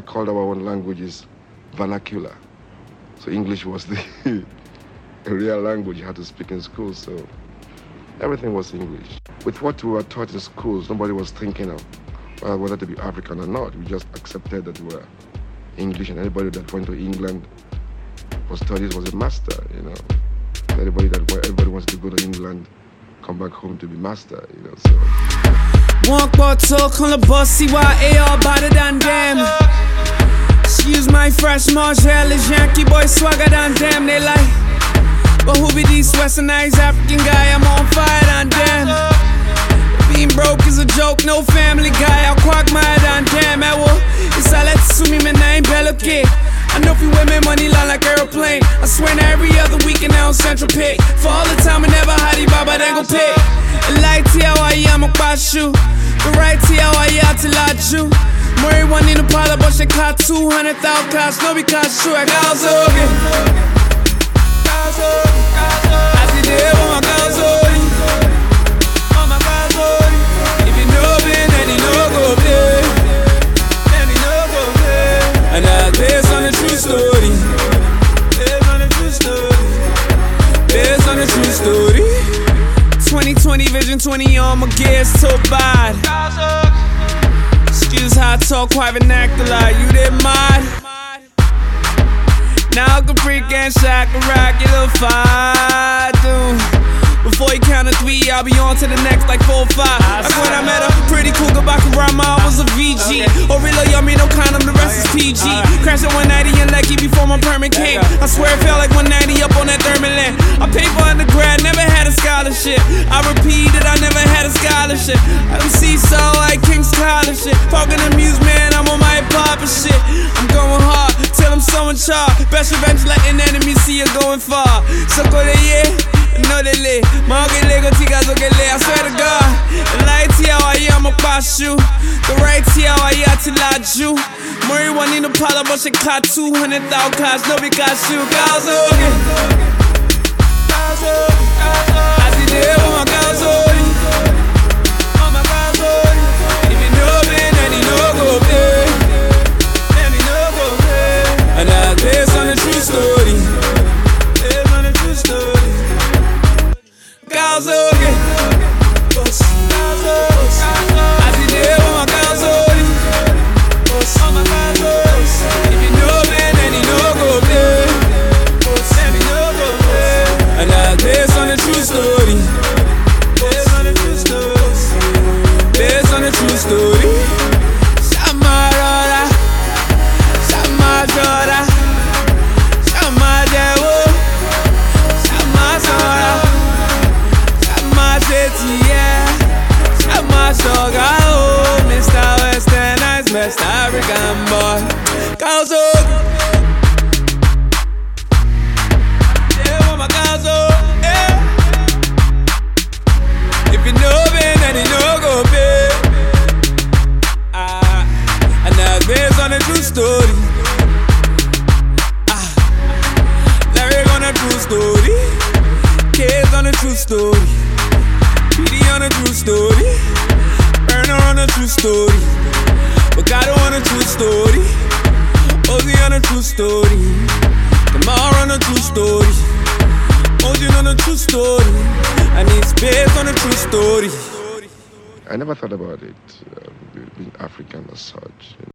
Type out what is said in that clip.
called our own languages vernacular. So English was the a real language you had to speak in school, so everything was English. With what we were taught in schools, nobody was thinking of whether to be African or not. We just accepted that we were English, and anybody that went to England for studies was a master, you know. Everybody wants to go to England, come back home to be master, you know, so. One talk on the bus, CYA all better than them. Excuse my fresh Marshall, is Yankee boy swagger than them, they like. But who be these westernized African guy, I'm on fire than them. Being broke is a joke, no family guy, I'll quagmire than them. It's all let's sue me, my name Bello Kid. I know if you wear my money line like aeroplane. I swear now every other weekend now on Central Pay. For all the time I never had it, Baba then go pay. Like T.I.Y. I'm a bashu. The right T.I.Y. till I chew. Murray one in the parlor, but she caught 200,000 cash. No, because true, I got so good. I see the hell on my girl, so on my girl, so if you know me, then you know go play. Then you know go play. And that's based on a true story. Based on a true story. Based on a true story. 2020 vision, 20 on my gears, so bad. Excuse how I talk, quite vernacular, you did mad. Now I can freak and shack a rack, you little fight, dude. Before you count to 3, I'll be on to the next like 4 or 5. Like when I met a pretty cool Gabakarama, I was a VG. Oh, real yummy, no condom, the rest is PG. Crashed at 190 in Lecky before my permit came. I swear it felt like 190 up on that Thurman land. I paid for undergrad, never had a scholarship. I repeated, I never had a scholarship. I don't see so like King Scholarship. Talking amusement, I'm on my pop and shit. I'm going hard till I'm so in charge. Best revenge, letting enemies see you going far. So go to no delay. Market Lego Tigas okay, I swear to God. The light T.I.Y. I'm a bashu. The right T.I.Y. till I Jew. Murray one in the parlor, but she caught 200,000 cash. No, because you guys okay. I see the hell on my girls, on my girls, if you know me, then you know go play. Then you know go play. And that's based on a true story. Based on a true story. Girls okay. I see the hell on my girls, on my girls. If you know me, then you know go play. Then you know go play. And that's based on a true story. Based on a true story. Based on a true story. Shamarora, Shamadora, Shamadewo, Shamasora. Yeah, I'm my sugar, oh, Mr. Westernized, West African boy. Calzo, yeah, my calzo, yeah. If you know me, then you know go pay. And that's based on a true story. Larry on a true story. Kids on a true story. PD on a true story, Burner on a true story, Bogado on a true story, Ozzy on a true story, Kamar on a true story, Ojin on a true story, and it's based on a true story. I never thought about it, being African as such.